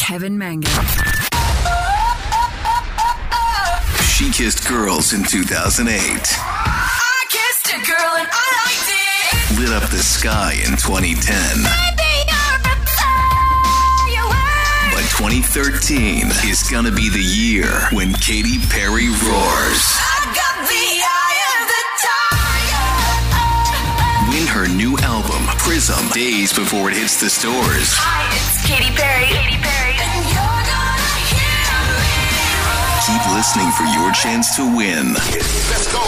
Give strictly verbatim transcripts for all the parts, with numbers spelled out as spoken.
Kevin Mangan. She kissed girls in two thousand eight. I kissed a girl and I liked it. Lit up the sky in twenty ten. Baby, you're a firework. But twenty thirteen is gonna be the year when Katy Perry roars. I got the eye of the tiger. Win her new album, Prism, days before it hits the stores. Hi, it's Katy Perry. Katy Perry. And you're gonna hear me roar. Keep listening for your chance to win. Let's go.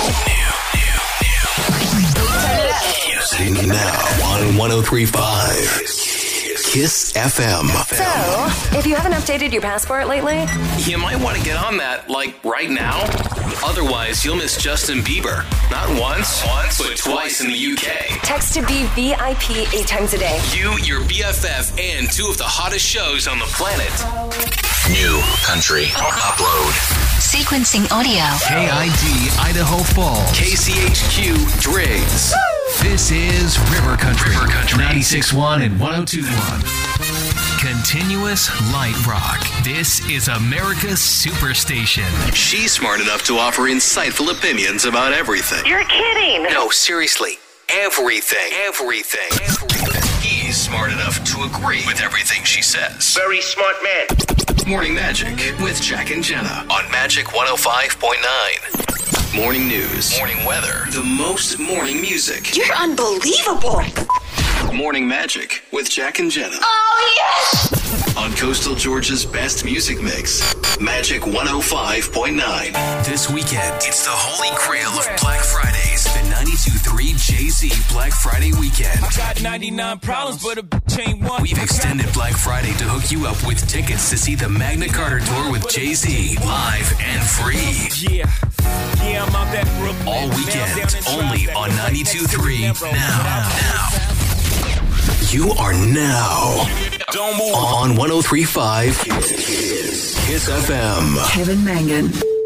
Turn it up. Now on one oh three point five. Kiss F M. So, if you haven't updated your passport lately, You might want to get on that, like, right now. Otherwise, you'll miss Justin Bieber. Not once, once, but twice in the U K. text to be V I P eight times a day. You, your B F F, and two of the hottest shows on the planet. New country upload. Sequencing audio. K I D Idaho Falls. K C H Q Driggs. This is River Country. River Country. ninety-six point one and one oh two point one. Continuous Light Rock. This is America's Superstation. She's smart enough to offer insightful opinions about everything. You're kidding. No, seriously. Everything. Everything. Everything. He's smart enough to agree with everything she says. Very smart man. Morning Magic with Jack and Jenna on Magic one oh five point nine. Morning news. Morning weather. The most morning music. You're unbelievable. Morning Magic with Jack and Jenna Oh, yes. on Coastal Georgia's best music mix. Magic one oh five point nine. This weekend, it's the holy grail of Black Fridays. The ninety-two point three Jay-Z Black Friday weekend. Got ninety-nine problems, but a bitch ain't one. We've extended Black Friday to hook you up with tickets to see the Magna Carta Tour with Jay-Z live and free. Yeah, yeah, I'm out that Brooklyn. All weekend, only on ninety-two point three. Now, now. You are now Don't move. on one oh three point five Kiss F M. Kevin Mangan.